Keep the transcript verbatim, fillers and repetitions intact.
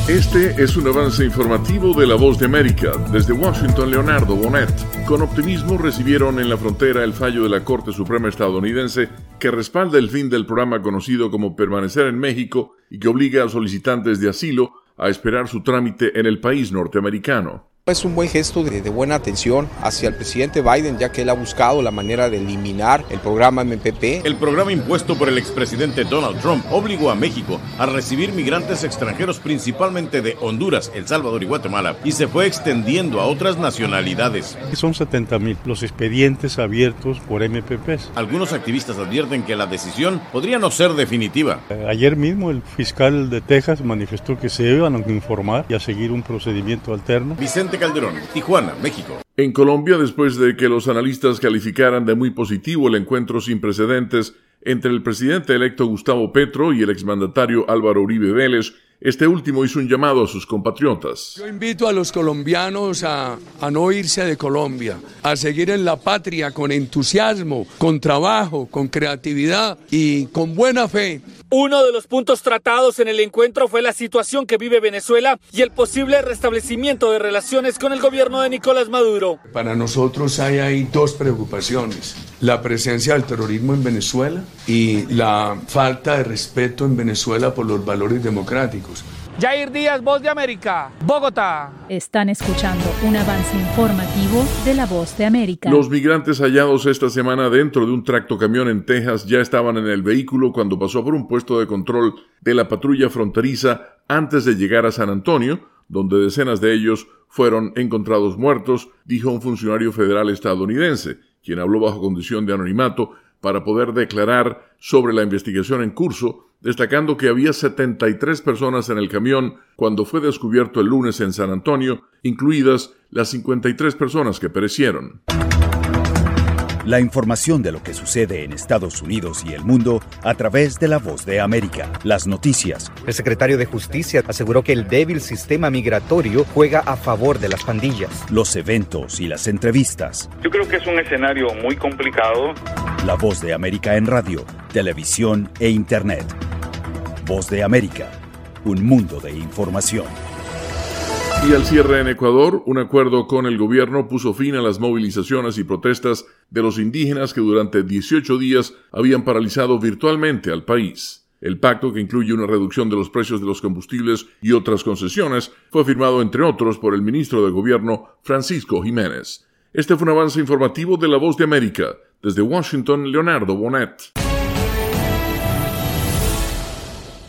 Este es un avance informativo de La Voz de América. Desde Washington, Leonardo Bonet. Con optimismo recibieron en la frontera el fallo de la Corte Suprema estadounidense que respalda el fin del programa conocido como Permanecer en México y que obliga a solicitantes de asilo a esperar su trámite en el país norteamericano. Es un buen gesto de, de buena atención hacia el presidente Biden, ya que él ha buscado la manera de eliminar el programa M P P. El programa impuesto por el expresidente Donald Trump obligó a México a recibir migrantes extranjeros principalmente de Honduras, El Salvador y Guatemala, y se fue extendiendo a otras nacionalidades. Son setenta mil los expedientes abiertos por M P Ps. Algunos activistas advierten que la decisión podría no ser definitiva. Ayer mismo el fiscal de Texas manifestó que se iban a informar y a seguir un procedimiento alterno. Vicente Calderón, Tijuana, México. En Colombia, después de que los analistas calificaran de muy positivo el encuentro sin precedentes entre el presidente electo Gustavo Petro y el exmandatario Álvaro Uribe Vélez, este último hizo un llamado a sus compatriotas. Yo invito a los colombianos a, a no irse de Colombia, a seguir en la patria con entusiasmo, con trabajo, con creatividad y con buena fe. Uno de los puntos tratados en el encuentro fue la situación que vive Venezuela y el posible restablecimiento de relaciones con el gobierno de Nicolás Maduro. Para nosotros hay ahí dos preocupaciones: la presencia del terrorismo en Venezuela y la falta de respeto en Venezuela por los valores democráticos. Yair Díaz, Voz de América, Bogotá. Están escuchando un avance informativo de La Voz de América. Los migrantes hallados esta semana dentro de un tractocamión en Texas ya estaban en el vehículo cuando pasó por un puesto de control de la patrulla fronteriza antes de llegar a San Antonio, donde decenas de ellos fueron encontrados muertos, dijo un funcionario federal estadounidense, quien habló bajo condición de anonimato para poder declarar sobre la investigación en curso, destacando que había setenta y tres personas en el camión cuando fue descubierto el lunes en San Antonio, incluidas las cincuenta y tres personas que perecieron. La información de lo que sucede en Estados Unidos y el mundo a través de La Voz de América. Las noticias. El secretario de Justicia aseguró que el débil sistema migratorio juega a favor de las pandillas. Los eventos y las entrevistas. Yo creo que es un escenario muy complicado. La Voz de América en radio, televisión e internet. Voz de América, un mundo de información. Y al cierre en Ecuador, un acuerdo con el gobierno puso fin a las movilizaciones y protestas de los indígenas que durante dieciocho días habían paralizado virtualmente al país. El pacto, que incluye una reducción de los precios de los combustibles y otras concesiones, fue firmado entre otros por el ministro de Gobierno Francisco Jiménez. Este fue un avance informativo de La Voz de América. Desde Washington, Leonardo Bonet.